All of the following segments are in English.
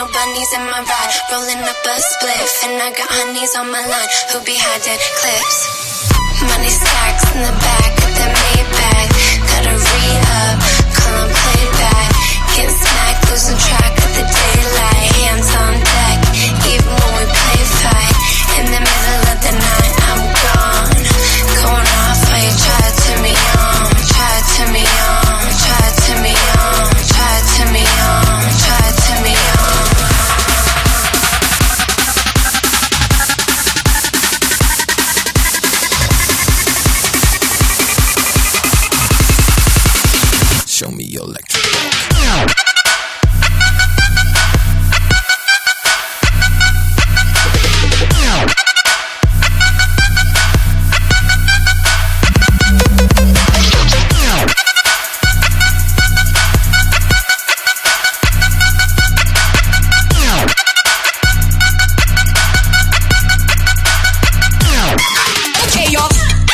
no bunnies in my ride. Rolling up a spliff, and I got honeys on my line who be hiding clips. Money stacks in the back of the Maybach. Gotta re-up, call 'em playback. Get smacked, losing track of the daylight. Hands on deck, even when we play fight. In the middle of the night, I'm gone. Going off while you try to turn me on. Try to turn me on. Try to turn me on. Try to turn me on. Try to turn me on. Show me your electric walk. Okay, y'all.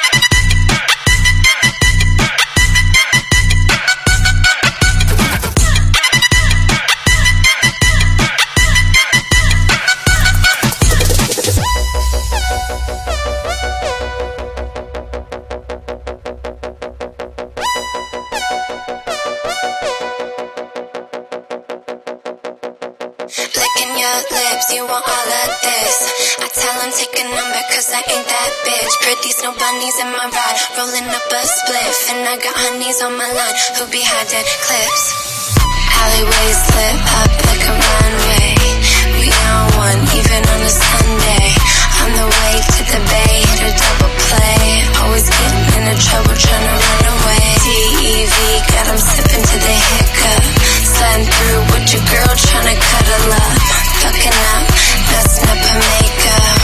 Licking your lips, you want all of this. I tell him take a number cause I ain't that bitch. Pretties, no bunnies in my ride. Rolling up a spliff, and I got honeys on my line who be hiding clips. Alleyways lit up like a runway. We on one, even on a Sunday. On the way to the bay, hit a double play. Always getting into trouble, trying to run away. DEV, got 'em sipping to the hiccup. Sliding through with your girl, trying to cuddle up. Fucking up, messing up her makeup.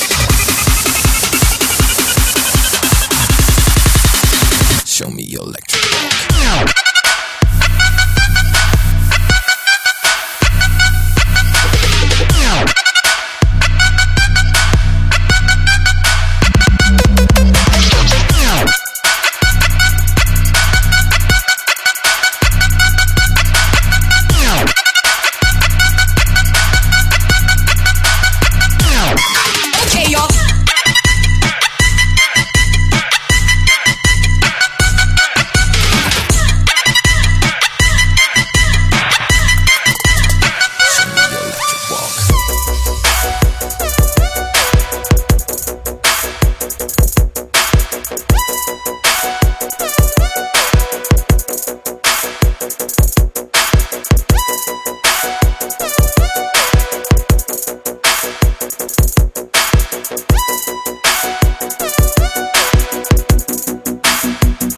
Show me your electric